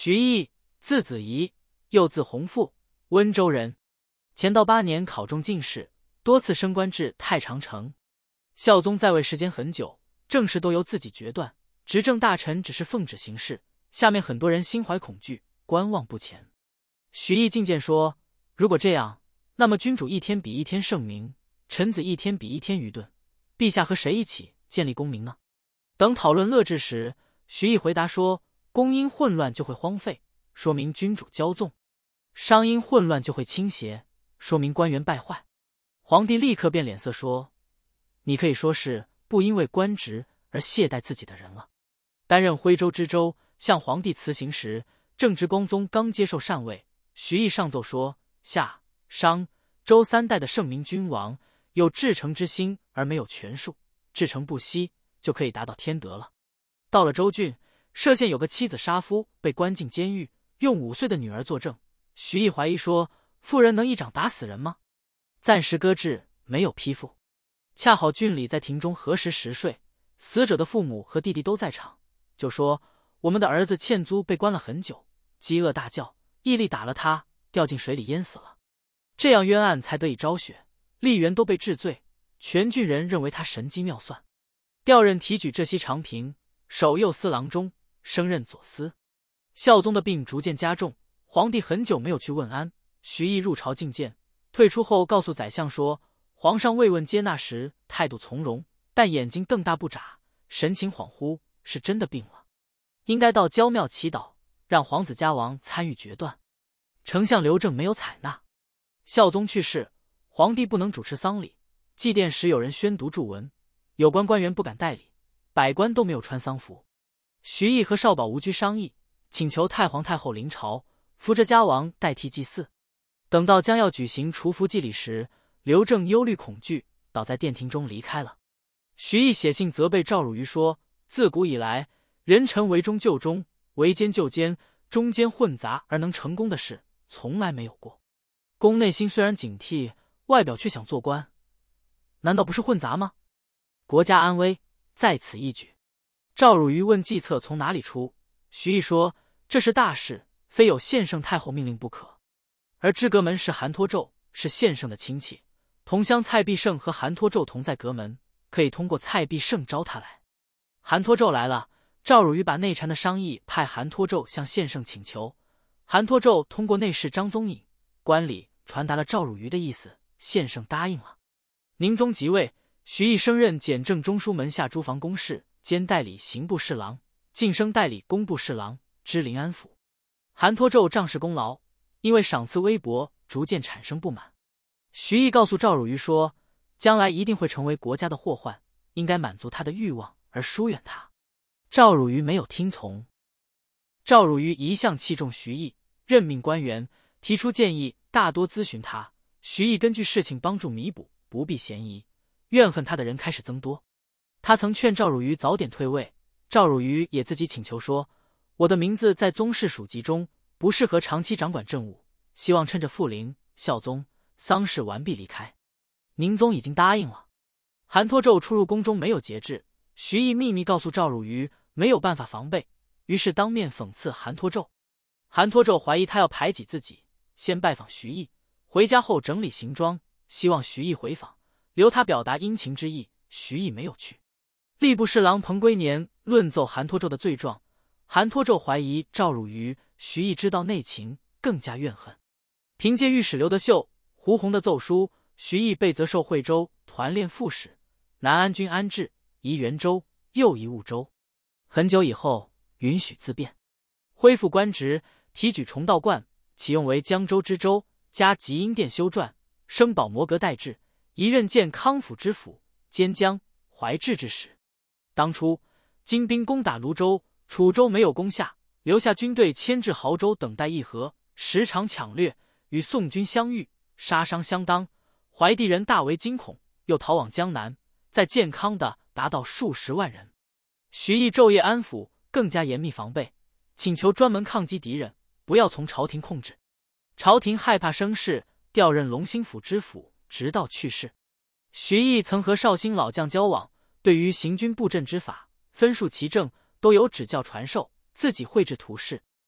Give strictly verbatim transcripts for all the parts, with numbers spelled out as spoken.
徐毅，字子仪，又字弘父，温州人。乾道八年考中进士，多次升官至太常丞。孝宗在位时间很久，政事都由自己决断，执政大臣只是奉旨行事，下面很多人心怀恐惧，观望不前。徐毅进谏说，如果这样，那么君主一天比一天圣明，臣子一天比一天愚钝，陛下和谁一起建立功名呢？等讨论乐治时，徐毅回答说，公因混乱就会荒废，说明君主骄纵；商因混乱就会倾斜，说明官员败坏。皇帝立刻变脸色说，你可以说是不因为官职而懈怠自己的人了。担任徽州知州，向皇帝辞行时，正值光宗刚接受禅位，徐毅上奏说，夏、商、周三代的圣明君王有至诚之心而没有权术，至诚不息就可以达到天德了。到了州郡，歙县有个妻子杀夫被关进监狱，用五岁的女儿作证。徐毅怀疑说，妇人能一掌打死人吗？暂时搁置，没有批复。恰好郡里在庭中核实实税，死者的父母和弟弟都在场，就说我们的儿子欠租被关了很久，饥饿大叫，毅力打了他，掉进水里淹死了。这样冤案才得以昭雪，吏员都被治罪，全郡人认为他神机妙算，调任提举浙西长平，守右司郎中，升任左司。孝宗的病逐渐加重，皇帝很久没有去问安。徐毅入朝觐见，退出后告诉宰相说，皇上慰问接纳时态度从容，但眼睛瞪大不眨，神情恍惚，是真的病了，应该到娇庙祈祷，让皇子家王参与决断。丞相刘正没有采纳。孝宗去世，皇帝不能主持丧礼，祭奠时有人宣读祝文，有关官员不敢代理，百官都没有穿丧服。徐毅和少保吴居商议，请求太皇太后临朝，扶着家王代替祭祀。等到将要举行除服祭礼时，刘正忧虑恐惧，倒在殿庭中离开了。徐毅写信责备赵汝愚说，自古以来，人臣为中就中，为奸就奸，中间混杂而能成功的事从来没有过。公内心虽然警惕，外表却想做官，难道不是混杂吗？国家安危在此一举。赵汝愚问计策从哪里出，徐毅说，这是大事，非有献圣太后命令不可。而知阁门是韩托胄，是献圣的亲戚，同乡蔡必胜和韩托胄同在阁门，可以通过蔡必胜招他来。韩托胄来了，赵汝愚把内禅的商议派韩托胄向献圣请求，韩托胄通过内侍张宗颖、官礼传达了赵汝愚的意思，献圣答应了。宁宗即位，徐毅升任检正中书门下诸防公事兼代理刑部侍郎，晋升代理工部侍郎，知临安府。韩托胄仗势功劳，因为赏赐微薄，逐渐产生不满。徐毅告诉赵汝愚说，将来一定会成为国家的祸患，应该满足他的欲望而疏远他。赵汝愚没有听从。赵汝愚一向器重徐毅，任命官员提出建议大多咨询他，徐毅根据事情帮助弥补，不避嫌疑，怨恨他的人开始增多。他曾劝赵汝愚早点退位，赵汝愚也自己请求说，我的名字在宗室属籍中，不适合长期掌管政务，希望趁着复临、孝宗丧事完毕离开。宁宗已经答应了。韩托胄出入宫中没有节制，徐毅秘密告诉赵汝愚没有办法防备，于是当面讽刺韩托胄。韩托胄怀疑他要排挤自己，先拜访徐毅，回家后整理行装，希望徐毅回访，留他表达殷勤之意，徐毅没有去。吏部侍郎彭归年论奏韩托胄的罪状，韩托胄怀疑赵汝愚、徐毅知道内情，更加怨恨。凭借御史刘德秀、胡弘的奏书，徐毅被责授惠州团练副使、南安军安置，移元州，又移婺州。很久以后，允许自辩，恢复官职，提举崇道观，启用为江州知州，加集英殿修撰，升保摩阁代治，一任建康府知府，兼江淮治之使。当初金兵攻打泸州，楚州没有攻下，留下军队牵制亳州等待议和，时常抢掠，与宋军相遇，杀伤相当，淮地人大为惊恐，又逃往江南，在健康的达到数十万人。徐毅昼夜安抚，更加严密防备，请求专门抗击敌人，不要从朝廷控制。朝廷害怕生事，调任隆兴府知府，直到去世。徐毅曾和绍兴老将交往，对于行军布阵之法、分数其政都有指教传授，自己绘制图示。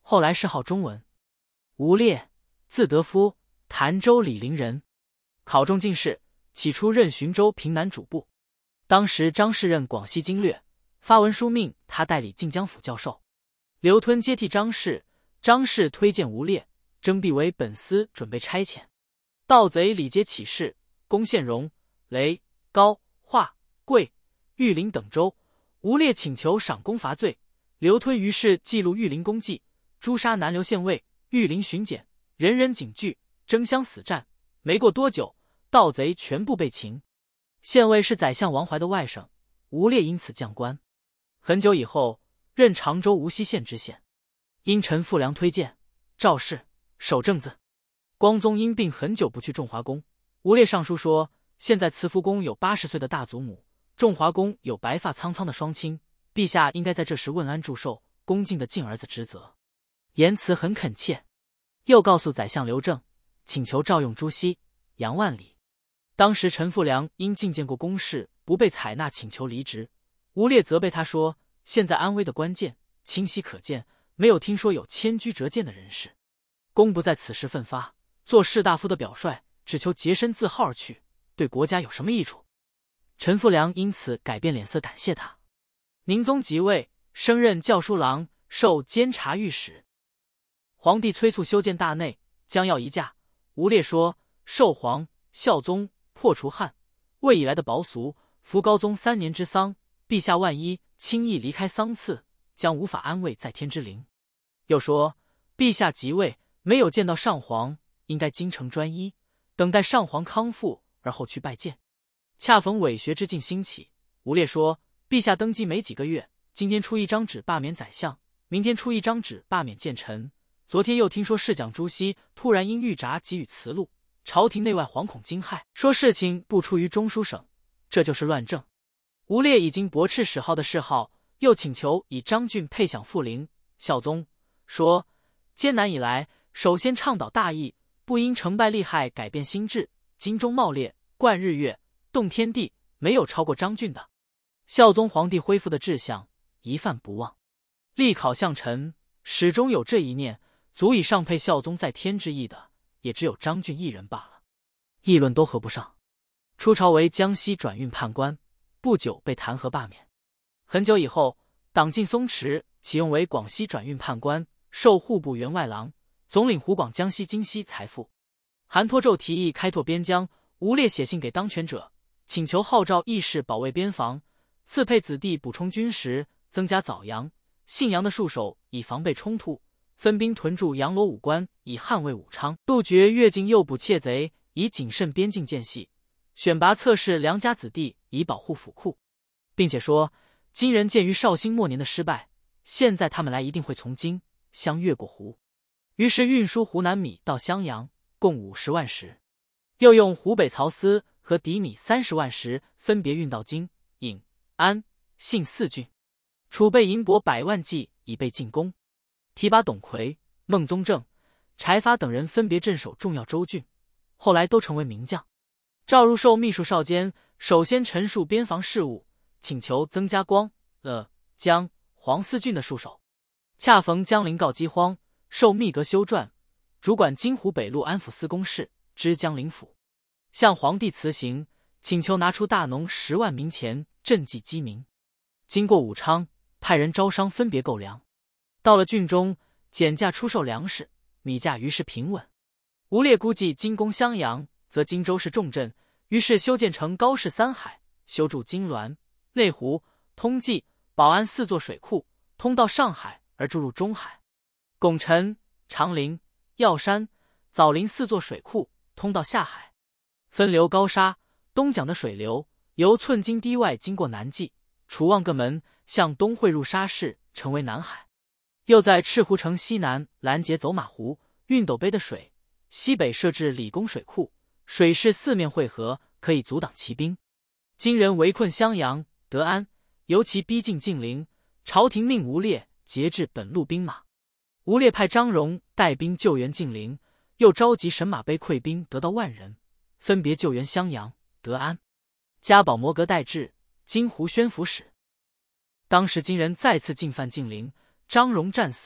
后来谥号中文。吴烈，字德夫，潭州醴陵人，考中进士，起初任寻州平南主簿。当时张氏任广西经略，发文书命他代理晋江府教授。刘吞接替张氏，张氏推荐吴烈，征辟为本司，准备差遣。盗贼李杰起事，攻陷荣、雷、高、华、贵、玉林等州。吴烈请求赏功罚罪，刘吞于是记录玉林功绩，诛杀南流县尉、玉林巡检，人人警惧，争相死战。没过多久，盗贼全部被擒。县尉是宰相王怀的外甥，吴烈因此降官。很久以后，任常州无锡县知县。因陈复良推荐，赵氏守正字。光宗因病很久不去仲华宫，吴烈上书说，现在慈福宫有八十岁的大祖母，仲华宫有白发苍苍的双亲，陛下应该在这时问安祝寿，恭敬地尽儿子职责。言辞很恳切。又告诉宰相刘正，请求召用朱熹、杨万里。当时陈复良因觐见过公事，不被采纳，请求离职。吴烈责备他说，现在安危的关键清晰可见，没有听说有迁居折谏的人士。公不在此事奋发，做士大夫的表率，只求洁身自好而去，对国家有什么益处？陈复良因此改变脸色感谢他。宁宗即位，升任校书郎，授监察御史。皇帝催促修建大内，将要移驾。吴烈说，寿皇、孝宗破除汉、魏以来的薄俗，扶高宗三年之丧，陛下万一轻易离开丧次，将无法安慰在天之灵。又说，陛下即位，没有见到上皇，应该京城专一，等待上皇康复而后去拜见。恰逢伪学之境兴起，吴烈说，陛下登基没几个月，今天出一张纸罢免宰相，明天出一张纸罢免谏臣，昨天又听说侍讲朱熹突然因御札给予辞禄，朝廷内外惶恐惊骇，说事情不出于中书省，这就是乱政。吴烈已经驳斥史浩的谥号，又请求以张俊配享富陵。孝宗说，艰难以来，首先倡导大义，不因成败利害改变心志，精忠茂烈，贯日月，动天地，没有超过张俊的。孝宗皇帝恢复的志向，一犯不忘。力考相臣，始终有这一念，足以上配孝宗在天之意的，也只有张俊一人罢了。议论都合不上。出朝为江西转运判官，不久被弹劾罢免。很久以后，党禁松弛，启用为广西转运判官，授户部员外郎，总领湖广江西京西财富。韩托胄提议开拓边疆，吴烈写信给当权者，请求号召义士保卫边防，赐配子弟补充军食，增加枣阳、信阳的戍守，以防备冲突。分兵屯驻阳罗武关，以捍卫武昌；杜绝越境诱捕窃贼，以谨慎边境间隙；选拔测试良家子弟，以保护府库。并且说，金人鉴于绍兴末年的失败，现在他们来一定会从京相越过湖，于是运输湖南米到襄阳，共五十万石；又用湖北曹司和砥米三十万石，分别运到京、颍、安、信四郡，储备银帛百万计，以备进攻。提拔董馗、孟宗正、柴发等人分别镇守重要州郡，后来都成为名将。赵入授秘书少监，首先陈述边防事务，请求增加光、乐、江、黄四郡的戍守。恰逢江陵告饥荒，受密阁修撰，主管金湖北路安抚司公事，知江陵府。向皇帝辞行，请求拿出大农十万民钱赈济饥民。经过武昌，派人招商分别购粮。到了郡中，减价出售粮食，米价于是平稳。吴烈估计进攻襄阳，则荆州是重镇，于是修建成高市三海，修筑金銮、内湖、通济、宝安四座水库，通到上海而注入中海。拱辰、长陵、药山、枣林四座水库，通到下海。分流高沙、东蒋的水流，由寸金堤外经过南纪、楚望各门，向东汇入沙市，成为南海。又在赤湖城西南拦截走马湖、运斗杯的水，西北设置理工水库，水势四面汇合，可以阻挡骑兵。金人围困襄阳、德安，尤其逼近晋陵，朝廷命吴烈节制本路兵马。吴烈派张荣带兵救援晋陵，又召集神马碑溃兵得到万人，分别救援襄阳、德安。加保摩格代治，金湖宣抚使。当时金人再次进犯晋陵，张荣战死，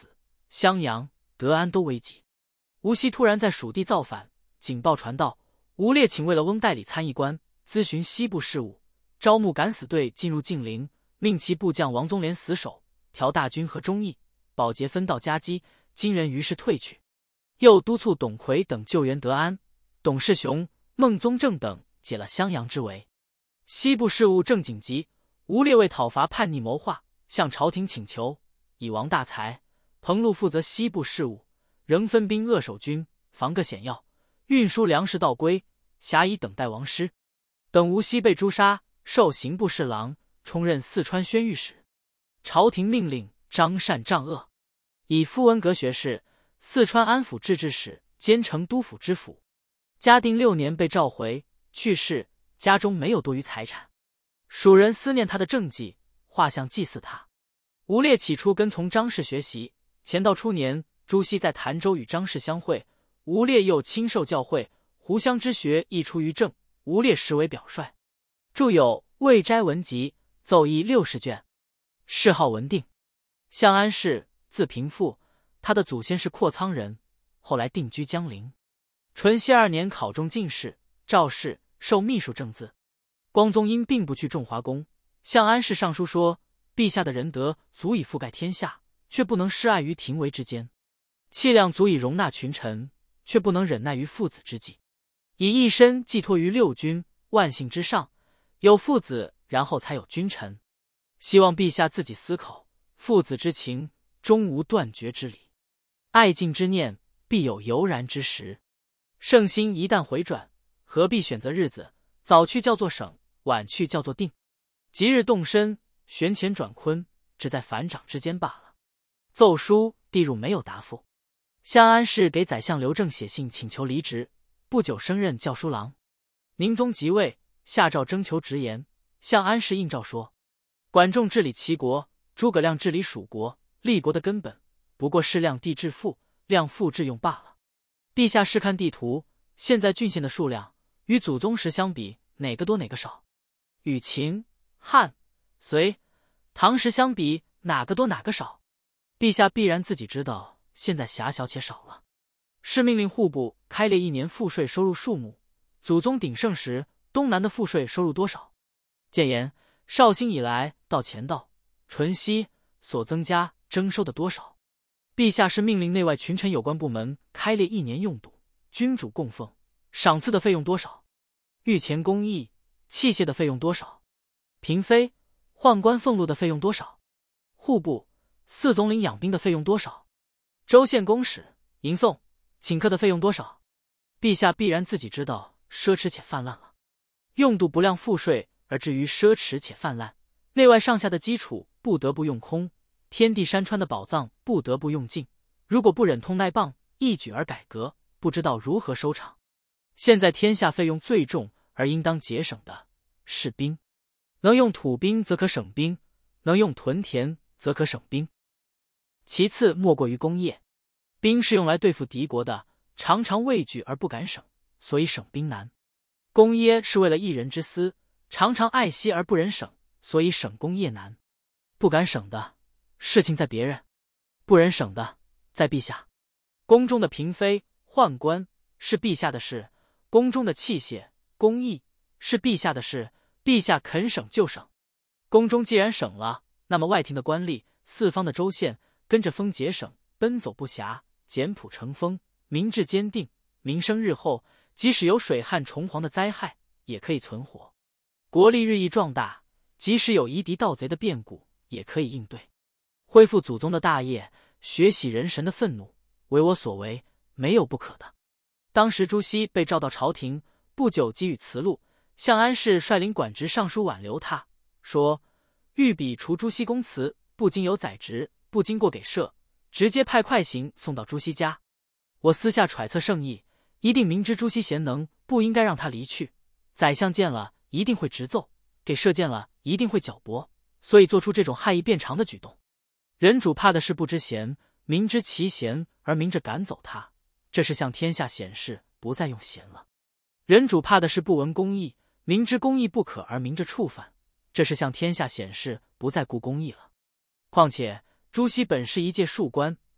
襄阳、德安都危急。吴熙突然在蜀地造反，警报传到，吴烈请为了翁代理参议官，咨询西部事务，招募敢死队进入晋陵，命其部将王宗廉死守，调大军和忠义、保节分道夹击，金人于是退去。又督促董逵等救援德安，董世雄、孟宗正等解了襄阳之围。西部事务正紧急，吴烈为讨伐叛逆谋划，向朝廷请求，以王大才、彭禄负责西部事务，仍分兵扼守军，防个险要，运输粮食到归，暇以等待王师。等吴熙被诛杀，授刑部侍郎，充任四川宣谕使。朝廷命令张善杖鄂，以傅文阁学士，四川安抚制置使兼成都府知府。嘉定六年被召回，去世，家中没有多余财产。蜀人思念他的政绩，画像祭祀他。吴烈起初跟从张氏学习，乾道初年，朱熹在潭州与张氏相会，吴烈又亲受教诲，湖湘之学亦出于政，吴烈实为表率，著有《魏斋文集》，奏议六十卷，谥号文定。向安氏，字平父，他的祖先是阔苍人，后来定居江陵。淳熙二年考中进士，赵氏，授秘书正字。光宗因并不去仲华宫，向安氏上书说，陛下的仁德足以覆盖天下，却不能施爱于廷尉之间；气量足以容纳群臣，却不能忍耐于父子之际。以一身寄托于六军，万姓之上，有父子，然后才有君臣。希望陛下自己思考，父子之情，终无断绝之理；爱敬之念，必有油然之时。圣心一旦回转，何必选择日子？早去叫做省，晚去叫做定。即日动身，旋乾转坤，只在反掌之间罢了。奏书递入，没有答复。向安氏给宰相刘正写信请求离职，不久升任校书郎。宁宗即位，下诏征求直言。向安氏应诏说：管仲治理齐国，诸葛亮治理蜀国，立国的根本不过是量地致富，量富致用罢了。陛下试看地图，现在郡县的数量与祖宗时相比，哪个多哪个少？与秦、汉、隋、唐时相比，哪个多哪个少？陛下必然自己知道，现在狭小且少了。是命令户部开列一年赋税收入数目，祖宗鼎盛时，东南的赋税收入多少？谏言绍兴以来到乾道、淳熙所增加征收的多少？陛下是命令内外群臣有关部门开列一年用度，君主供奉、赏赐的费用多少？御前公役、器械的费用多少？嫔妃、宦官俸禄的费用多少？户部、四总领养兵的费用多少？州县公使、迎送、请客的费用多少？陛下必然自己知道，奢侈且泛滥了。用度不量赋税，而至于奢侈且泛滥，内外上下的基础不得不用空，天地山川的宝藏不得不用尽。如果不忍痛耐棒，一举而改革，不知道如何收场。现在天下费用最重而应当节省的是兵，能用土兵则可省兵，能用屯田则可省兵。其次莫过于工业，兵是用来对付敌国的，常常畏惧而不敢省，所以省兵难。工业是为了一人之私，常常爱惜而不忍省，所以省工业难。不敢省的事情在别人，不忍省的在陛下。宫中的嫔妃、宦官是陛下的事，宫中的器械、工艺是陛下的事，陛下肯省就省。宫中既然省了，那么外廷的官吏、四方的州县跟着封节省，奔走不暇，简朴成风，民志坚定，民生日后，即使有水旱虫蝗的灾害，也可以存活。国力日益壮大，即使有夷狄盗贼的变故，也可以应对。恢复祖宗的大业，学习人神的愤怒，为我所为，没有不可的。当时朱熹被召到朝廷，不久给予辞录，向安氏率领管职尚书挽留他，说御笔除朱熹公辞，不经有宰职，不经过给赦，直接派快行送到朱熹家。我私下揣测圣意，一定明知朱熹贤能，不应该让他离去。宰相见了一定会直奏，给赦见了一定会狡驳，所以做出这种害意变长的举动。人主怕的是不知贤，明知其贤而明着赶走他，这是向天下显示不再用贤了。人主怕的是不闻公义，明知公义不可而明着触犯，这是向天下显示不再顾公义了。况且朱熹本是一介庶官，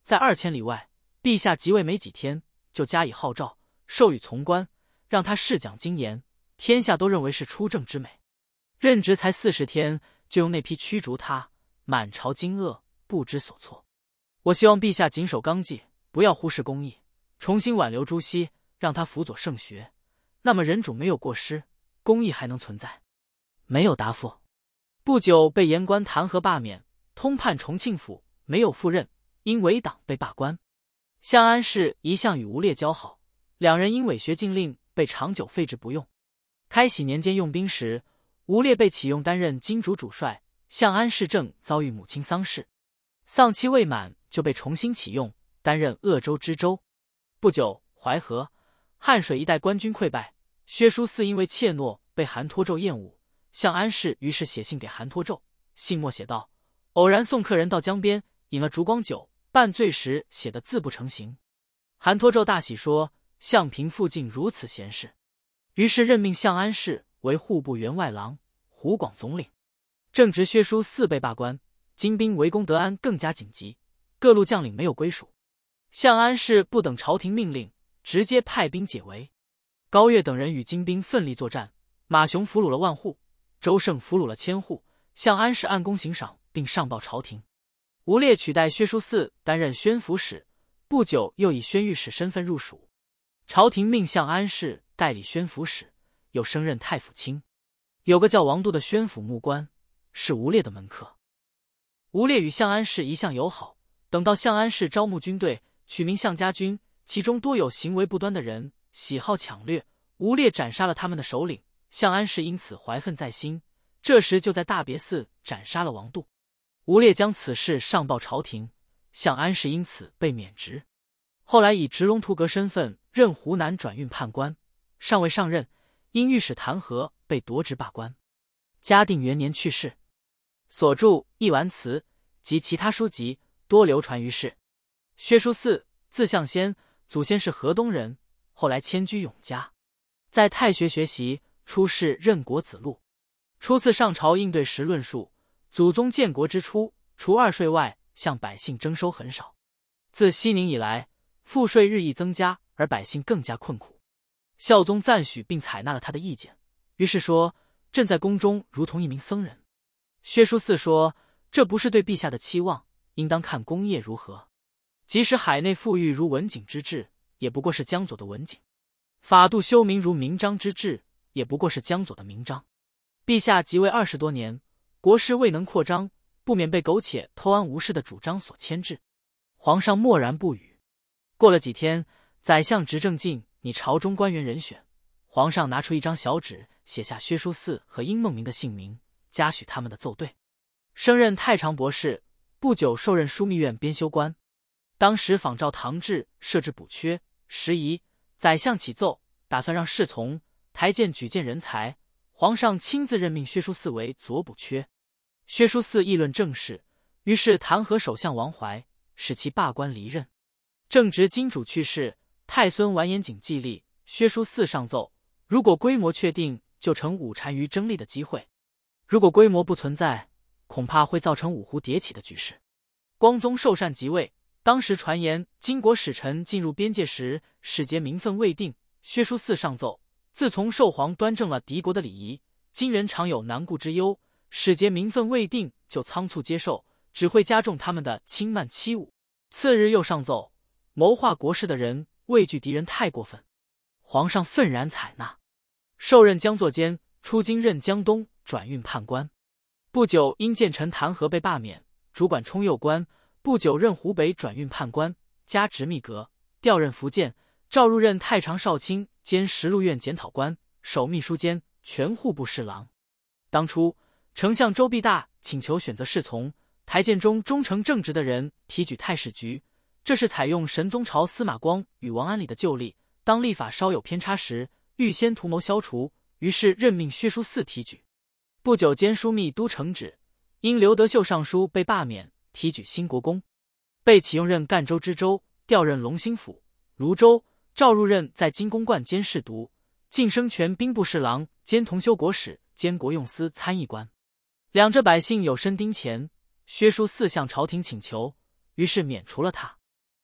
在二千里外，陛下即位没几天，就加以号召，授予从官，让他试讲精严，天下都认为是出政之美。任职才四十天，就用那批驱逐他，满朝惊愕，不知所措。我希望陛下谨守纲纪，不要忽视公义，重新挽留朱熹，让他辅佐圣学，那么人主没有过失，公义还能存在。没有答复。不久被言官弹劾罢免，通判重庆府，没有赴任，因违党被罢官。向安氏一向与吴烈交好，两人因伪学禁令被长久废置不用。开禧年间用兵时，吴烈被启用担任金主主帅，向安氏正遭遇母亲丧事，丧期未满就被重新启用，担任鄂州知州。不久，淮河、汉水一带官军溃败，薛书四因为怯懦被韩托胄厌恶，向安氏于是写信给韩托胄，信末写道：偶然送客人到江边，饮了烛光酒，半醉时写的字不成形。韩托胄大喜，说向平附近如此贤士，于是任命向安氏为户部员外郎、湖广总领。正值薛书四被罢官，金兵围攻德安更加紧急，各路将领没有归属。向安氏不等朝廷命令，直接派兵解围。高岳等人与金兵奋力作战，马雄俘虏了万户，周胜俘虏了千户，向安氏按功行赏，并上报朝廷。吴烈取代薛书四担任宣抚使，不久又以宣谕使身份入蜀。朝廷命向安氏代理宣抚使，又升任太府卿。有个叫王度的宣抚幕官，是吴烈的门客。吴烈与向安氏一向友好，等到向安氏招募军队，取名向家军，其中多有行为不端的人，喜好抢掠，吴烈斩杀了他们的首领，向安氏因此怀恨在心，这时就在大别寺斩杀了王度。吴烈将此事上报朝廷，向安氏因此被免职。后来以直龙图阁身份任湖南转运判官，尚未上任，因御史弹劾被夺职罢官。嘉定元年去世。所著《一丸词》及其他书籍多流传于世。薛书四，字向先，祖先是河东人，后来迁居永嘉，在太学学习，出仕任国子录。初次上朝应对时论述，祖宗建国之初，除二税外，向百姓征收很少。自熙宁以来，赋税日益增加，而百姓更加困苦。孝宗赞许并采纳了他的意见，于是说：“朕在宫中如同一名僧人。”薛书四说：“这不是对陛下的期望，应当看功业如何。即使海内富裕如文景之治，也不过是江左的文景；法度修明如明章之治，也不过是江左的明章。陛下即位二十多年，国事未能扩张，不免被苟且偷安无事的主张所牵制。”皇上默然不语。过了几天，宰相执政进拟朝中官员人选，皇上拿出一张小纸，写下薛书四和殷孟明的姓名，嘉许他们的奏对。升任太常博士，不久受任枢密院编修官。当时仿照唐制设置补缺，时宜，宰相起奏，打算让侍从台谏举荐人才，皇上亲自任命薛书四为左补缺。薛书四议论政事，于是弹劾首相王怀，使其罢官离任。正值金主去世，太孙完颜景继立，薛书四上奏，如果规模确定，就成五单于争利的机会；如果规模不存在，恐怕会造成五胡迭起的局势。光宗寿善即位，当时传言金国使臣进入边界时，使节名分未定。薛书四上奏，自从寿皇端正了敌国的礼仪，今人常有难顾之忧，使节名分未定就仓促接受，只会加重他们的轻慢欺侮。次日又上奏，谋划国事的人畏惧敌人太过分，皇上愤然采纳。授任江作监，出京任江东转运判官。不久因谏臣弹劾被罢免，主管充右官。不久任湖北转运判官，加直秘阁，调任福建，召入任太常少卿兼实录院检讨官，守秘书监，全户部侍郎。当初丞相周必大请求选择侍从，台谏中忠诚正直的人提举太史局，这是采用神宗朝司马光与王安礼的旧例，当立法稍有偏差时，预先图谋消除，于是任命薛书四提举。不久兼枢密都承旨，因刘德秀上书被罢免，提举新国公，被启用任赣州知州，调任龙兴府、泸州，召入任在金公观监侍读，晋升权兵部侍郎兼同修国史兼国用司参议官。两浙百姓有申丁钱，薛书四向朝廷请求，于是免除了他。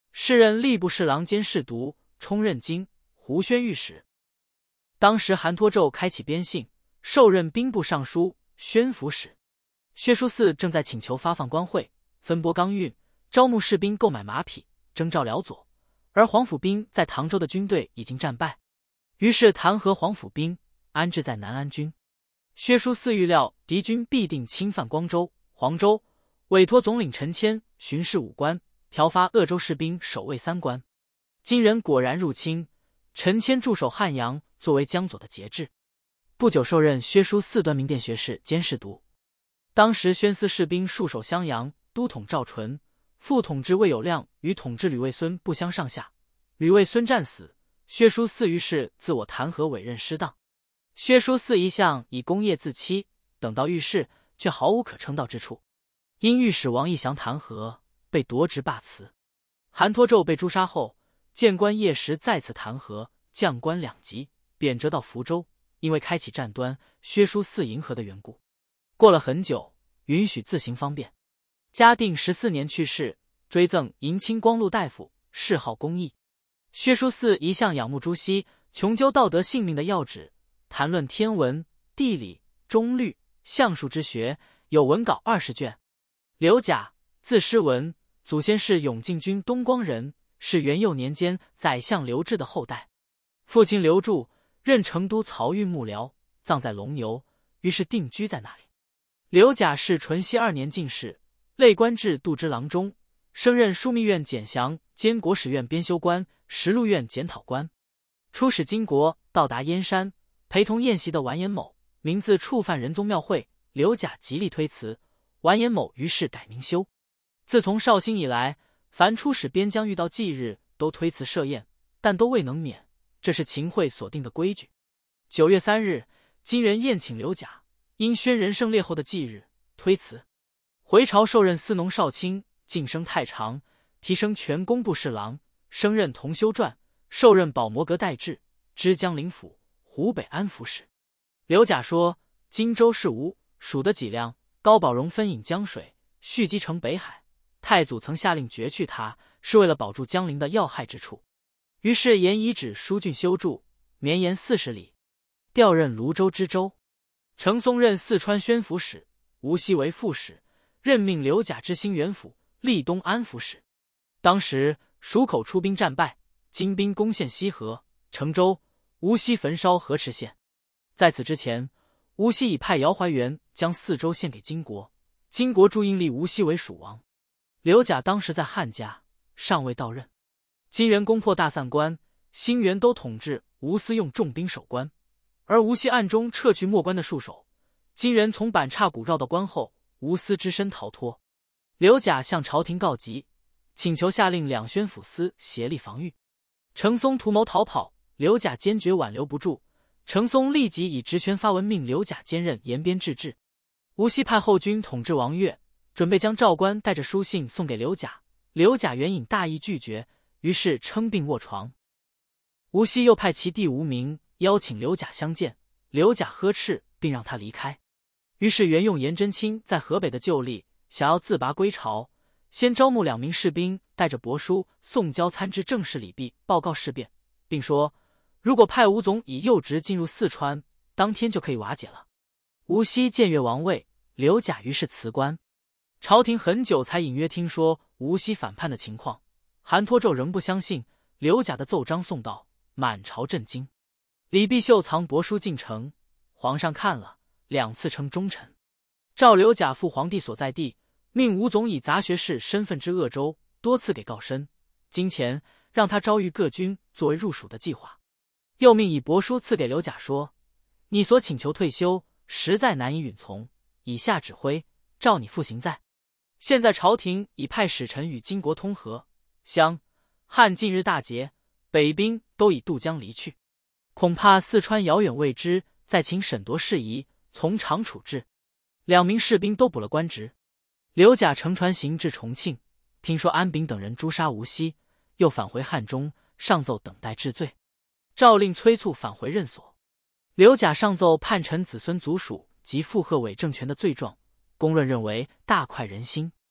是任吏部侍郎兼侍读，充任京湖宣御史。当时韩托胄开启边信，受任兵部尚书、宣抚使。薛书嗣正在请求发放官会，分拨钢运，招募士兵，购买马匹，征召辽左。而黄甫斌在唐州的军队已经战败，于是弹劾黄甫斌，安置在南安军。薛书嗣预料敌军必定侵犯光州、黄州，委托总领陈谦巡视五关，调发鄂州士兵守卫三关。金人果然入侵，陈谦驻守汉阳，作为江左的节制。不久受任薛书嗣端明殿学士兼侍读。当时宣司士兵戍守襄阳，都统赵纯、副统制魏有亮与统制吕卫孙不相上下，吕卫孙战死，薛书嗣于是自我弹劾委任失当。薛书嗣一向以功业自欺，等到遇事却毫无可称道之处。因御史王义祥弹劾，被夺职罢辞。韩托胄被诛杀后，谏官叶石再次弹劾，降官两级，贬谪到福州，因为开启战端，薛书嗣迎合的缘故。过了很久，允许自行方便。嘉定十四年去世，追赠银青光禄大夫，谥号公义。薛书嗣一向仰慕朱熹，穷究道德性命的要旨，谈论天文、地理、中律、相术之学，有文稿二十卷。刘甲，字师文，祖先是永靖军东光人，是元佑年间宰相刘志的后代。父亲刘柱任成都漕运幕僚，葬在龙游，于是定居在那里。刘甲是淳熙二年进士，累官至度支郎中，升任枢密院检详兼国史院编修官、实录院检讨官。出使金国，到达燕山，陪同宴席的完颜某名字触犯仁宗庙会，刘甲极力推辞，完颜某于是改名修。自从绍兴以来，凡出使边疆遇到忌日，都推辞设宴，但都未能免，这是秦桧所定的规矩。九月三日，金人宴请刘甲，因宣仁圣烈后的忌日，推辞。回朝受任司农少卿，晋升太常，提升全工部侍郎，升任同修撰，受任保摩阁代治，知江陵府、湖北安抚使。刘甲说：荆州是吴，蜀的脊梁，高宝荣分引江水，蓄积成北海。太祖曾下令绝去它，是为了保住江陵的要害之处。于是沿遗址疏浚修筑，绵延四十里，调任泸州知州。程松任四川宣抚使，吴锡为副使，任命刘甲知兴元府、历东安抚使。当时蜀口出兵战败，金兵攻陷西河、成州，吴锡焚烧河池县。在此之前，吴锡已派姚怀元将四州献给金国，金国注印立吴锡为蜀王。刘甲当时在汉家，尚未到任。金人攻破大散关，兴元都统治吴思用重兵守关，而吴锡暗中撤去末关的戍守。金人从板岔谷绕到关后，吴思只身逃脱。刘甲向朝廷告急，请求下令两宣抚司协力防御。程松图谋逃跑，刘甲坚决挽留不住。程松立即以职权发文命刘甲兼任延边制置。吴锡派后军统制王悦，准备将诏官带着书信送给刘甲，刘甲援引大义拒绝，于是称病卧床。吴锡又派其弟吴明邀请刘甲相见，刘甲呵斥并让他离开。于是原用颜真卿在河北的旧例，想要自拔归朝，先招募两名士兵，带着帛书送交参知政事李泌报告事变，并说如果派吴总以右职进入四川，当天就可以瓦解了。吴锡僭越王位，刘甲于是辞官。朝廷很久才隐约听说吴锡反叛的情况，韩托胄仍不相信。刘甲的奏章送到，满朝震惊。李泌秀藏帛书进城，皇上看了，两次称忠臣，召刘甲赴皇帝所在地，命吴总以杂学士身份至鄂州，多次给告申，金钱让他招谕各军作为入蜀的计划。又命以帛书赐给刘甲说：你所请求退休，实在难以允从，以下指挥，照你复行在。现在朝廷已派使臣与金国通和，襄、汉近日大捷，北兵都已渡江离去，恐怕四川遥远未知，再请审夺事宜，从长处置。两名士兵都补了官职。刘甲乘船行至重庆，听说安炳等人诛杀吴锡，又返回汉中，上奏等待治罪，诏令催促返回任所。刘甲上奏叛臣子孙族属及附和伪政权的罪状，公论认为大快人心。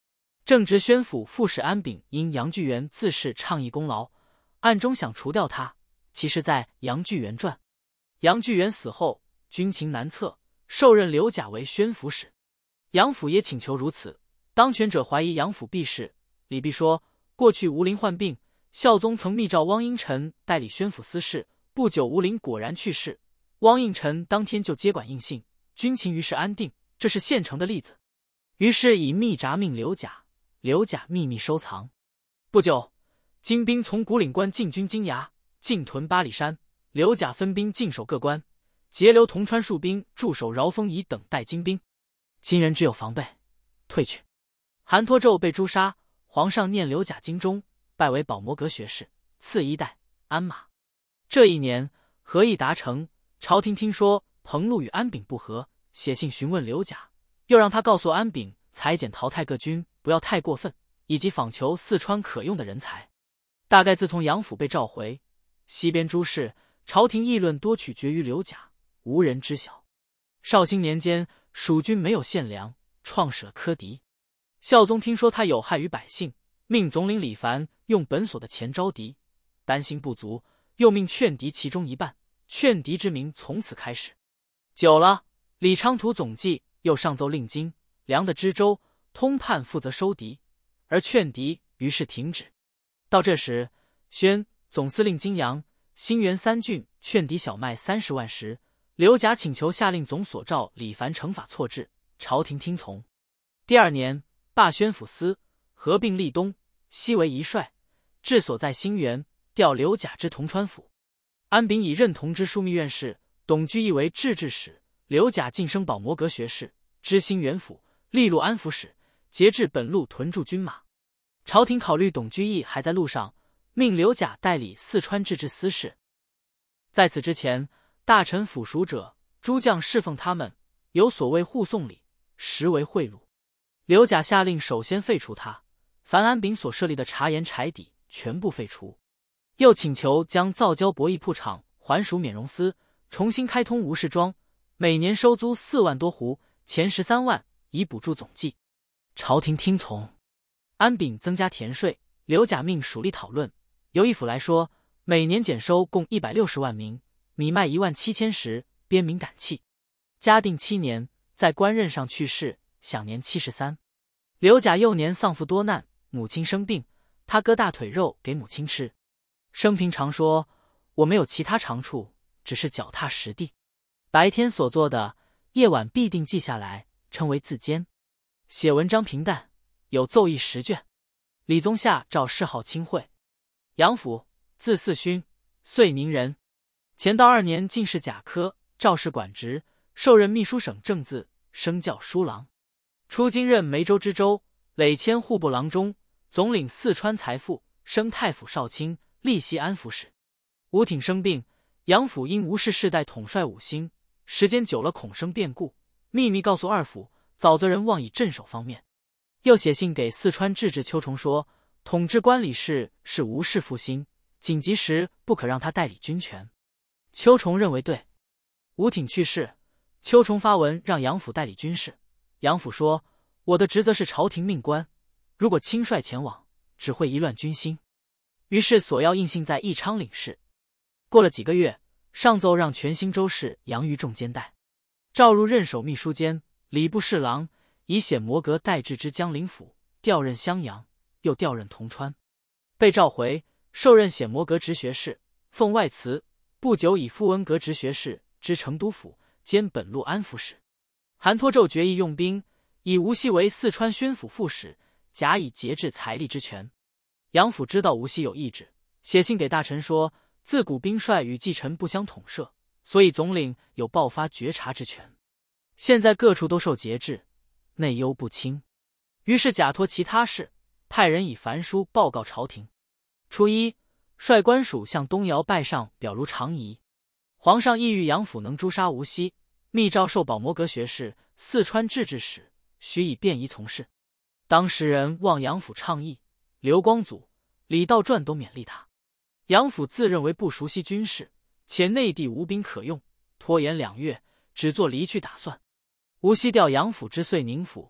正值宣府副使安炳因杨巨源自恃倡议功劳，暗中想除掉他，其实在杨巨源传。杨巨源死后，军情难测，受任刘贾为宣府使。杨府也请求如此，当权者怀疑杨府避事。李泌说，过去吴陵患病，孝宗曾密诏汪应臣代理宣府司事，不久吴陵果然去世，汪应臣当天就接管印信，军情于是安定，这是现成的例子。于是以密札命刘贾，刘贾秘密收藏。不久，金兵从古岭关进军金崖，进屯八里山，刘贾分兵尽守各关，截留铜川戍兵驻守饶丰夷等待金兵。金人只有防备，退去。韩托胄被诛杀，皇上念刘贾京中，拜为保摩阁学士，赐一代鞍马。这一年，和议达成，朝廷听说彭禄与安炳不和，写信询问刘贾，又让他告诉安炳裁减淘汰各军不要太过分，以及访求四川可用的人才。大概自从杨府被召回，西边诸事，朝廷议论多取决于刘贾，无人知晓。绍兴年间，蜀军没有献粮，创始了科敌。孝宗听说他有害于百姓，命总领李凡用本所的钱招敌，担心不足，又命劝敌其中一半，劝敌之名从此开始。久了，李昌图总计又上奏令京、梁的知州、通判负责收敌，而劝敌于是停止。到这时，宣总司令金阳、兴元三郡劝敌小麦三十万石，刘贾请求下令总所召李凡惩罚错置，朝廷听从。第二年，罢宣抚司，合并立东西为一帅，治所在兴元，调刘贾之铜川府。安炳以任同知枢密院事，董居易为制置使，刘贾晋升保摩阁学士，知兴元府，历路安抚使，节制本路屯驻军马。朝廷考虑董居易还在路上，命刘贾代理四川制置司事。在此之前，大臣府属者，诸将侍奉他们，有所谓护送礼，实为贿赂。刘贾下令首先废除他，凡安炳所设立的茶盐柴底全部废除，又请求将造胶博弈铺场还属免容司，重新开通吴氏庄，每年收租四万多斛，钱十三万，以补助总计。朝廷听从。安炳增加田税，刘贾命属吏讨论。由一府来说，每年减收共一百六十万名，米麦一万七千石，边民感泣。嘉定七年，在官任上去世，享年七十三。刘贾幼年丧父多难，母亲生病，他割大腿肉给母亲吃。生平常说，我没有其他长处，只是脚踏实地。白天所做的，夜晚必定记下来，称为自监。写文章平淡，有奏议十卷。李宗夏诏谥号清惠。杨府，字嗣勋，遂宁人。乾道二年进士甲科，赵氏管职，受任秘书省正字，升校书郎。出京任梅州知州，累迁户部郎中，总领四川财富，升太府少卿，历系安抚使。吴挺生病，杨府因吴氏世代统帅五星，时间久了恐生变故，秘密告诉二府，沼泽人望以镇守方面。又写信给四川制置邱崇说，统治官理事是吴氏复兴，紧急时不可让他代理军权。邱崇认为对。吴挺去世，邱崇发文让杨府代理军事。杨府说，我的职责是朝廷命官，如果轻率前往，只会疑乱军心。于是索要印信在义昌领事。过了几个月，上奏让全兴州市杨于仲兼代，召入任守秘书监、礼部侍郎，以显摩阁代治之江陵府，调任襄阳，又调任铜川。被召回，受任显摩阁直学士，奉外辞。不久以傅文阁直学士，知成都府，兼本路安抚使。韩托胄决议用兵，以吴熙为四川宣府副使，假以节制财力之权。杨府知道吴熙有意志，写信给大臣说，自古兵帅与祭臣不相统摄，所以总领有爆发觉察之权。现在各处都受节制，内忧不清，于是假托其他事，派人以樊书报告朝廷。初一，率官属向东窑拜上，表如常仪。皇上意欲杨府能诛杀吴熙，密诏授保摩阁学士、四川制置使，许以便宜从事。当时人望杨府倡议，刘光祖、李道传都勉励他。杨府自认为不熟悉军事，且内地无兵可用，拖延两月，只做离去打算。吴熙调杨府之遂宁府，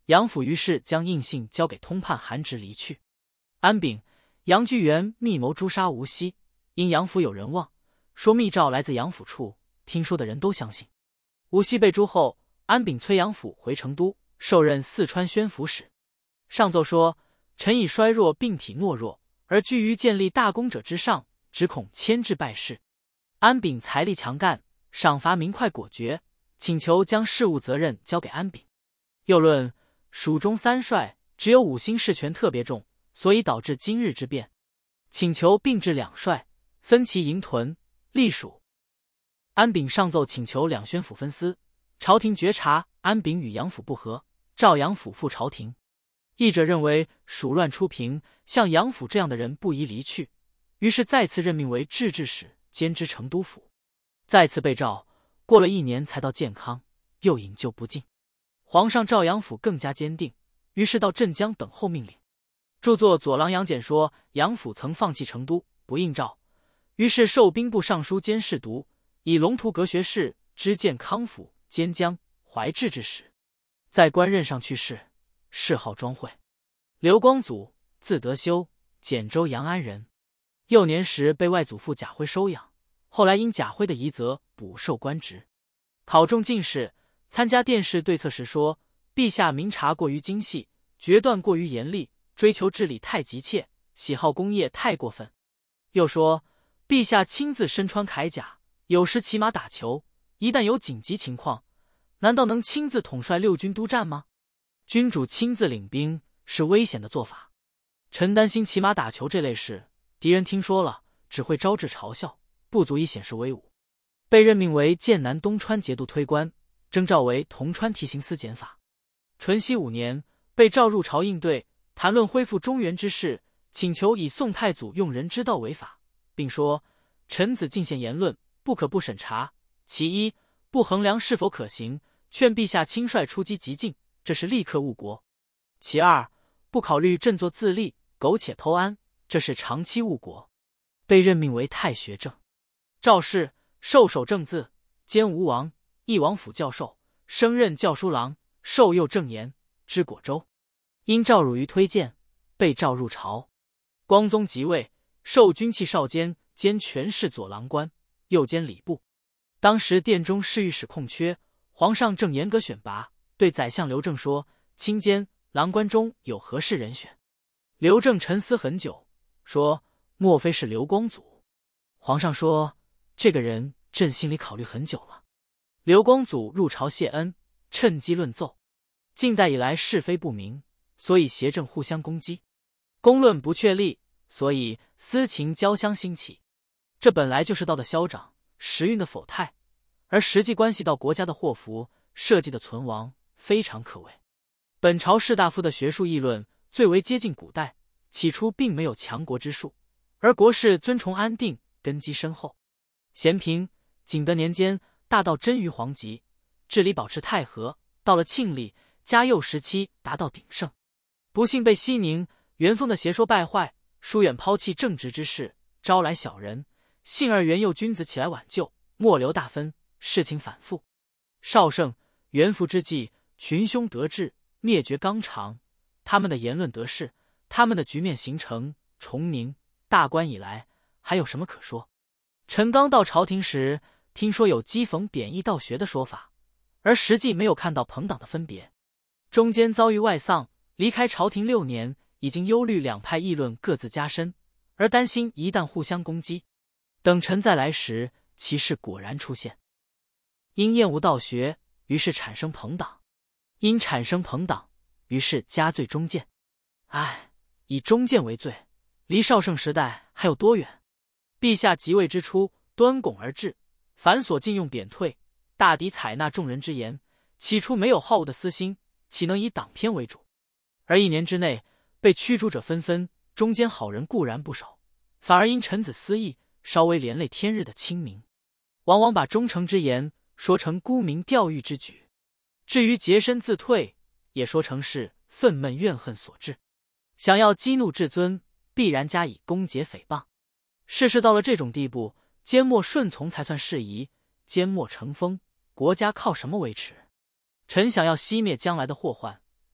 杨府于是将印信交给通判韩直离去。安炳、杨居元密谋诛杀吴熙，因杨府有人望，说密诏来自杨府处，听说的人都相信。吴熙被诛后，安炳催杨府回成都，受任四川宣抚使。上奏说：臣已衰弱，病体懦弱，而居于建立大功者之上，只恐牵制败事。安炳财力强干，赏罚明快果决，请求将事务责任交给安炳。又论蜀中三帅只有五星事权特别重，所以导致今日之变，请求并置两帅，分其营屯隶属。安炳上奏请求两宣府分司，朝廷觉察安炳与杨府不和，召杨府复朝廷。议者认为蜀乱初平，像杨府这样的人不宜离去，于是再次任命为制置使，兼知成都府。再次被召，过了一年才到建康，又引咎不尽。皇上召杨府更加坚定，于是到镇江等候命令。著作左郎杨简说杨府曾放弃成都，不应召，于是授兵部尚书兼侍读，以龙图阁学士知建康府兼江淮制置使，在官任上去世，谥号庄惠。刘光祖，字德修，简州阳安人。幼年时被外祖父贾辉收养，后来因贾辉的遗泽补授官职，考中进士。参加殿试对策时说：陛下明察过于精细，决断过于严厉，追求治理太急切，喜好功业太过分。又说：陛下亲自身穿铠甲，有时骑马打球，一旦有紧急情况，难道能亲自统帅六军督战吗？君主亲自领兵是危险的做法，臣担心骑马打球这类事，敌人听说了只会招致嘲笑，不足以显示威武。被任命为剑南东川节度推官，征召为铜川提刑司检法。淳熙五年，被召入朝应对，谈论恢复中原之事，请求以宋太祖用人之道为法，并说：臣子进献言论，不可不审查。其一，不衡量是否可行，劝陛下亲率出击急进，这是立刻误国；其二，不考虑振作自立，苟且偷安，这是长期误国。被任命为太学正。赵氏，授守正字，兼吴王、义王府教授，升任校书郎，授右正言，知果州。因赵汝于推荐，被召入朝。光宗即位，授军器少监，兼权势左郎官，又兼礼部。当时殿中侍御史空缺，皇上正严格选拔，对宰相刘正说：卿监郎官中有何士人选？刘正沉思很久，说：莫非是刘光祖？皇上说：这个人朕心里考虑很久了。刘光祖入朝谢恩，趁机论奏。近代以来是非不明，所以邪正互相攻击，公论不确立，所以私情交相兴起。这本来就是道的消长，时运的否态，而实际关系到国家的祸福，社稷的存亡，非常可畏。本朝士大夫的学术议论最为接近古代，起初并没有强国之术，而国势尊崇安定，根基深厚。咸平、景德年间，大到臻于皇极，治理保持太和；到了庆历、嘉佑时期，达到鼎盛。不幸被熙宁、元丰的邪说败坏，疏远抛弃正直之事，招来小人，幸而元佑君子起来挽救，莫留大分，事情反复。绍圣、元符之际，群凶得志，灭绝纲常，他们的言论得势，他们的局面形成，崇宁、大观以来，还有什么可说？陈刚到朝廷时，听说有讥讽贬义道学的说法，而实际没有看到朋党的分别。中间遭遇外丧，离开朝廷六年，已经忧虑两派议论各自加深，而担心一旦互相攻击，等臣再来时，其事果然出现。因厌恶道学，于是产生朋党；因产生朋党，于是加罪忠谏。唉，以忠谏为罪，离绍圣时代还有多远？陛下即位之初，端拱而治，繁琐禁用贬退，大抵采纳众人之言，起初没有好恶的私心，岂能以党偏为主？而一年之内，被驱逐者纷纷，中间好人固然不少，反而因臣子私意，稍微连累天日的清明，往往把忠诚之言说成沽名钓誉之举。至于洁身自退，也说成是愤懑怨恨所致。想要激怒至尊，必然加以攻讦诽谤。事事到了这种地步，缄默顺从才算适宜，缄默成风，国家靠什么维持？臣想要熄灭将来的祸患，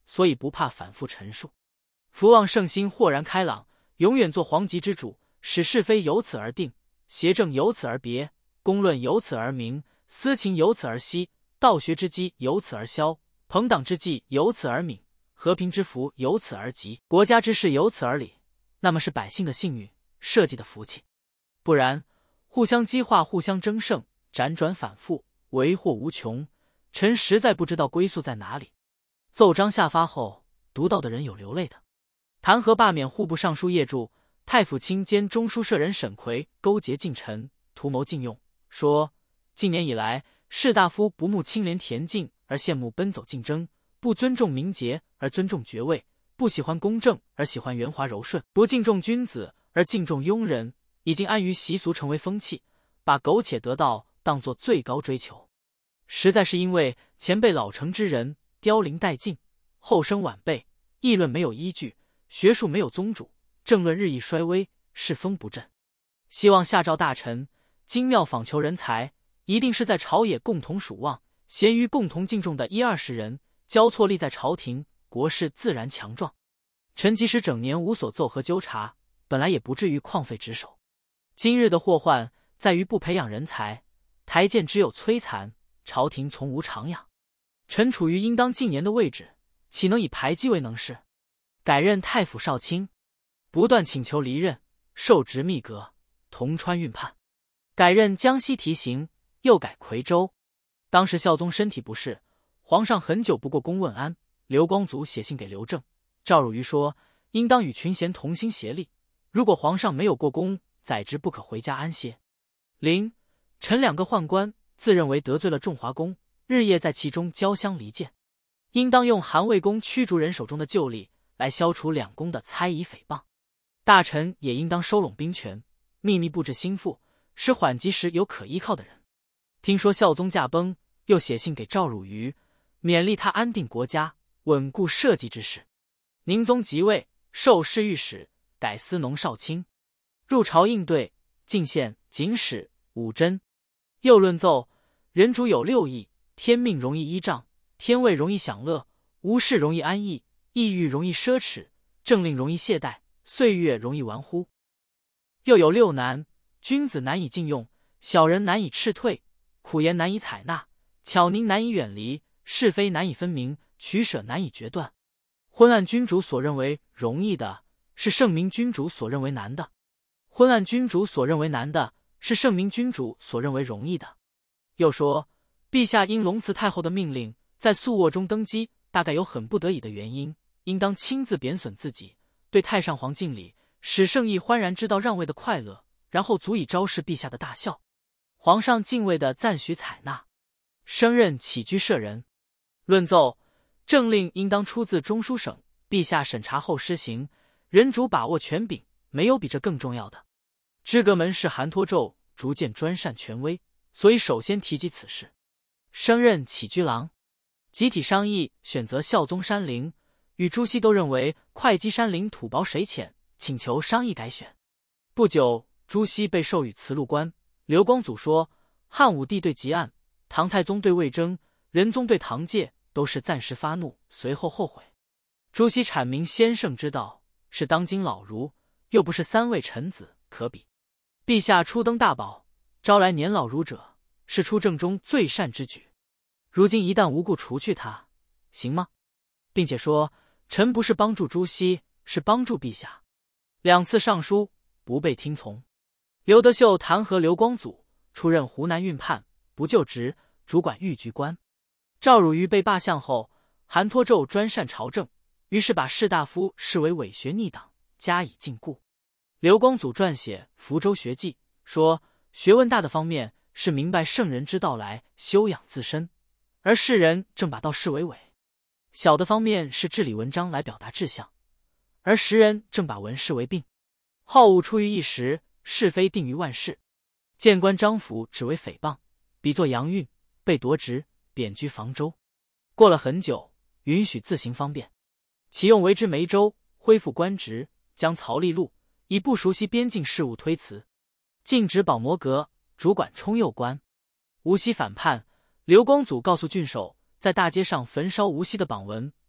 所以不怕反复陈述。福旺圣心豁然开朗，永远做皇极之主，使是非由此而定，邪正由此而别，公论由此而明，私情由此而息，道学之机由此而消，朋党之计由此而泯，和平之福由此而极，国家之事由此而理，那么是百姓的幸运，社稷的福气。不然，互相激化，互相争胜，辗转反复，为祸无穷。臣实在不知道归宿在哪里。奏章下发后，读到的人有流泪的。弹劾罢免户部尚书叶柱、太府卿兼中书舍人沈奎勾结近臣，图谋禁用，说近年以来，士大夫不慕清廉恬静而羡慕奔走竞争，不尊重名节而尊重爵位，不喜欢公正而喜欢圆滑柔顺，不敬重君子而敬重庸人，已经安于习俗成为风气，把苟且得道当作最高追求。实在是因为前辈老成之人凋零殆尽，后生晚辈议论没有依据，学术没有宗主，政论日益衰微，世风不振。希望下诏大臣精妙访求人才，一定是在朝野共同属望、贤于共同敬重的一二十人，交错立在朝廷，国事自然强壮。臣即使整年无所奏和纠察，本来也不至于旷废职守。今日的祸患在于不培养人才，台谏只有摧残，朝廷从无常养。臣处于应当进言的位置，岂能以排挤为能事？改任太府少卿，不断请求离任，受职秘阁，铜川运判。改任江西提刑，又改夔州。当时孝宗身体不适，皇上很久不过宫问安，刘光祖写信给刘正、赵汝愚说，应当与群贤同心协力，如果皇上没有过宫，宰之不可回家安歇。林、陈两个宦官自认为得罪了仲华公，日夜在其中交相离间，应当用韩魏公驱逐人手中的旧吏来消除两宫的猜疑诽谤。大臣也应当收拢兵权，秘密布置心腹，使缓急时有可依靠的人。听说孝宗驾崩，又写信给赵汝愚，勉励他安定国家，稳固社稷之事。宁宗即位，授侍御史，改司农少卿，入朝应对，进献警使、武真。又论奏，人主有六义，天命容易依仗，天位容易享乐，无事容易安逸，意欲容易奢侈，政令容易懈怠，岁月容易玩忽。又有六难，君子难以禁用，小人难以斥退，苦言难以采纳，巧佞难以远离，是非难以分明，取舍难以决断。昏暗君主所认为容易的，是圣明君主所认为难的；昏暗君主所认为难的，是圣明君主所认为容易的。又说，陛下因隆慈太后的命令在宿卧中登基，大概有很不得已的原因，应当亲自贬损自己，对太上皇敬礼，使圣意欢然知道让位的快乐，然后足以昭示陛下的大孝。皇上敬畏的赞许采纳，升任起居舍人。论奏，政令应当出自中书省，陛下审查后施行，人主把握权柄，没有比这更重要的。知阁门事韩托胄逐渐专擅权威，所以首先提及此事。升任起居郎，集体商议选择孝宗山陵，与朱熹都认为会稽山陵土薄水浅，请求商议改选。不久，朱熹被授予慈禄官。刘光祖说，汉武帝对汲黯，唐太宗对魏征，仁宗对唐介，都是暂时发怒，随后后悔。朱熹阐明先圣之道，是当今老儒，又不是三位臣子可比。陛下初登大宝，招来年老儒者，是出政中最善之举。如今一旦无故除去他，行吗？并且说，臣不是帮助朱熹，是帮助陛下。两次上书不被听从。刘德秀弹劾刘光祖，出任湖南运判，不就职，主管御局官。赵汝愚被罢相后，韩托胄专擅朝政，于是把士大夫视为伪学逆党，加以禁锢。刘光祖撰写《福州学记》，说学问大的方面是明白圣人之道来修养自身，而世人正把道视为伪；小的方面是治理文章来表达志向，而时人正把文视为病。好恶出于一时，是非定于万世。谏官张辅只为诽谤，比作杨运，被夺职，贬居房州。过了很久，允许自行方便，启用为之梅州，恢复官职，将曹利禄以不熟悉边境事务推辞，禁止保摩阁，主管冲右官。无锡反叛，刘光祖告诉郡守，在大街上焚烧无锡的榜文，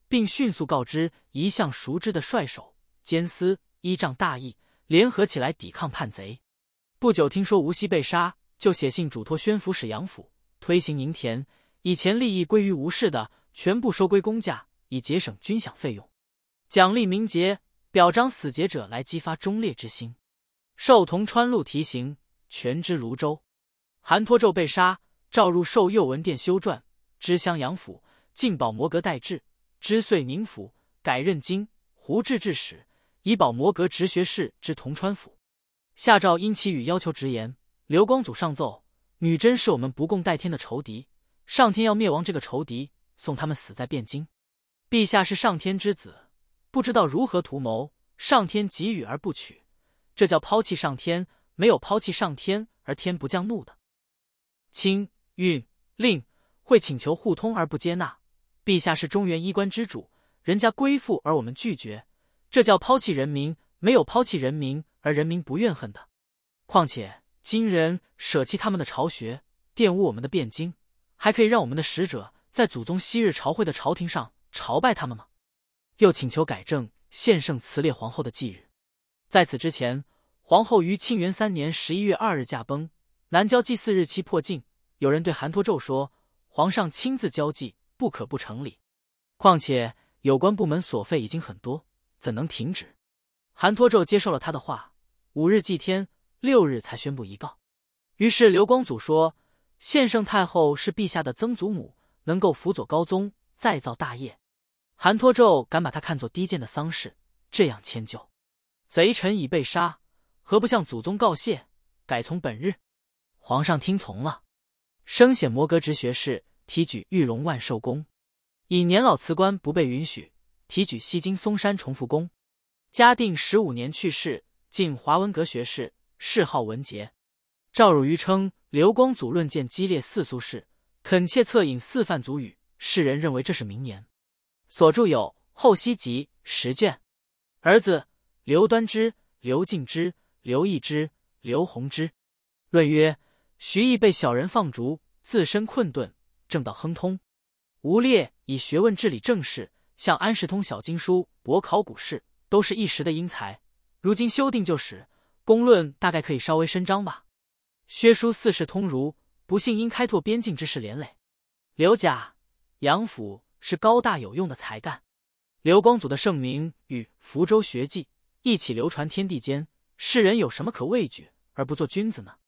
并迅速告知一向熟知的帅首监司，依仗大义，联合起来抵抗叛贼。不久听说吴锡被杀，就写信嘱托宣抚使杨府推行宁田，以前利益归于吴氏的，全部收归公家，以节省军饷费用，奖励名节，表彰死节者，来激发忠烈之心。授同川路题行，全知泸州。韩托胄被杀，诏入授右文殿修撰，知襄阳府，进保摩阁代治，知遂宁府，改任京胡治治使，以保摩阁直学士之同川府。下诏因其语要求直言，刘光祖上奏：女真是我们不共戴天的仇敌，上天要灭亡这个仇敌，送他们死在汴京。陛下是上天之子，不知道如何图谋，上天给予而不取，这叫抛弃上天，没有抛弃上天而天不降怒的。清、运、令会请求互通而不接纳，陛下是中原衣冠之主，人家归附而我们拒绝，这叫抛弃人民，没有抛弃人民而人民不怨恨的。况且今人舍弃他们的巢穴，玷污我们的汴京，还可以让我们的使者在祖宗昔日朝会的朝廷上朝拜他们吗？又请求改正献圣慈烈皇后的忌日。在此之前，皇后于庆元三年十一月二日驾崩，南郊祭祀日期迫近，有人对韩托胄说，皇上亲自交祭，不可不成礼。况且有关部门所费已经很多，怎能停止？韩托胄接受了他的话，五日祭天，六日才宣布遗告。于是刘光祖说，献圣太后是陛下的曾祖母，能够辅佐高宗，再造大业。韩托胄敢把他看作低贱的丧事，这样迁就。贼臣已被杀，何不向祖宗告谢，改从本日？皇上听从了，升显摩阁直学士，提举玉容万寿公；以年老辞官不被允许，提举西京松山重复公。嘉定十五年去世，进华文阁学士，谥号文节。赵汝愚称刘光祖论剑激烈似苏轼，恳切策引似范祖语，世人认为这是名言。所著有《后西集》十卷。儿子刘端之、刘敬之、刘义之、刘弘之。论曰：徐毅被小人放逐，自身困顿，正道亨通。吴烈以学问治理政事，像安世通小经书，博考古事，都是一时的英才。如今修订旧史，公论大概可以稍微伸张吧。薛书四世通儒，不幸因开拓边境之事连累。刘贾、杨府是高大有用的才干。刘光祖的盛名与福州学记一起流传天地间，世人有什么可畏惧而不做君子呢？